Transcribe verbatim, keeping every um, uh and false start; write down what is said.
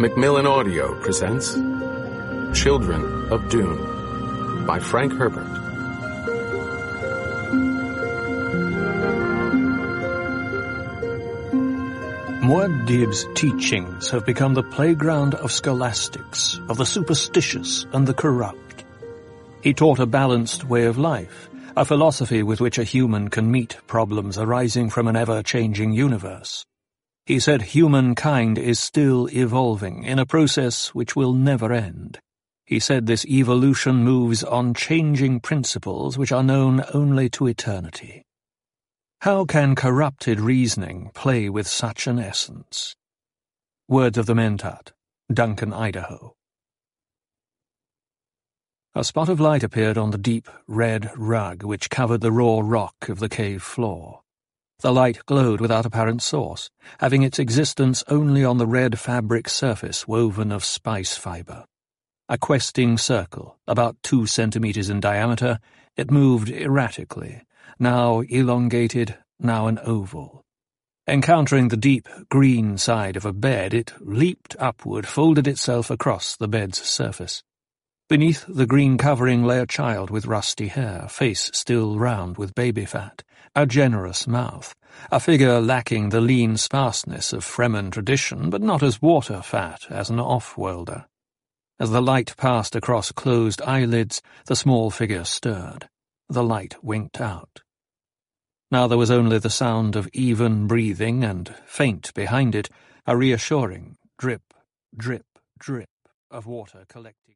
Macmillan Audio presents Children of Dune by Frank Herbert. Muad'Dib's teachings have become the playground of scholastics, of the superstitious and the corrupt. He taught a balanced way of life, a philosophy with which a human can meet problems arising from an ever-changing universe. He said humankind is still evolving in a process which will never end. He said this evolution moves on changing principles which are known only to eternity. How can corrupted reasoning play with such an essence? Words of the Mentat, Duncan, Idaho. A spot of light appeared on the deep red rug which covered the raw rock of the cave floor. The light glowed without apparent source, having its existence only on the red fabric surface woven of spice fibre. A questing circle, about two centimetres in diameter, it moved erratically, now elongated, now an oval. Encountering the deep green side of a bed, it leaped upward, folded itself across the bed's surface. Beneath the green covering lay a child with rusty hair, face still round with baby fat, a generous mouth, a figure lacking the lean sparseness of Fremen tradition, but not as water-fat as an off-worlder. As the light passed across closed eyelids, the small figure stirred. The light winked out. Now there was only the sound of even breathing, and, faint behind it, a reassuring drip, drip, drip of water collecting.